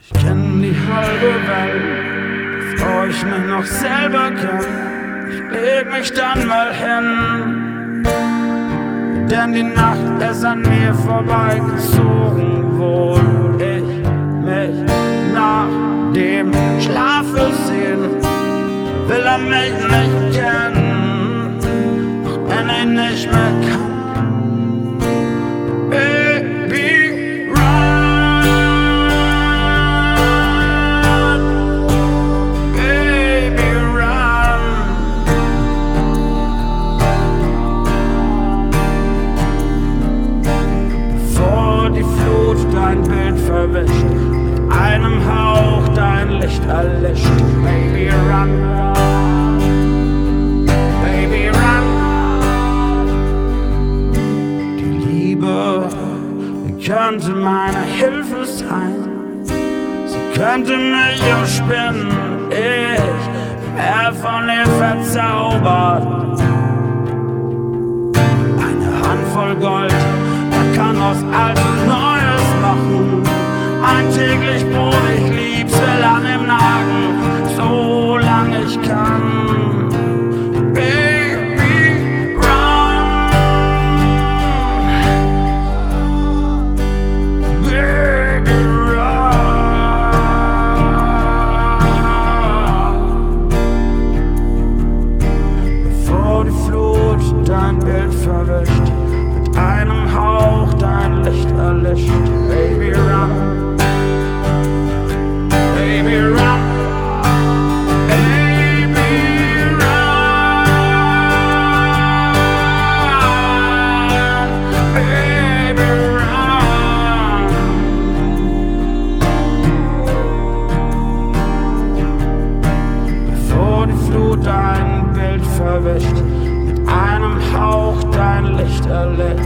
Ich kenn die halbe Welt, bevor ich mich noch selber kenn. Ich leg mich dann mal hin, denn die Nacht ist an mir vorbeigezogen, wo ich mich nach dem Schlafe sehen will. Er mich nicht kennen, auch wenn ich nicht mehr kann. Baby, run, baby, run. Bevor die Flut dein Bild verwischt, mit einem Hauch dein Licht erlischt. Baby, run, baby, run. Die Liebe, die könnte meine Hilfe sein. Sie könnte mich umspinnen, ich wär von ihr verzaubert. Eine Handvoll Gold, man kann aus Altem Neues machen. Ein täglich Brot, ich lieb's, will an im Nagen, solange ich kann. Baby, run, baby, run. Bevor die Flut dein Bild verwischt, mit einem Hauch dein Licht erlischt. Baby, run. Baby, run, baby, run, baby, run. Bevor die Flut dein Bild verwischt, mit einem Hauch dein Licht erlischt.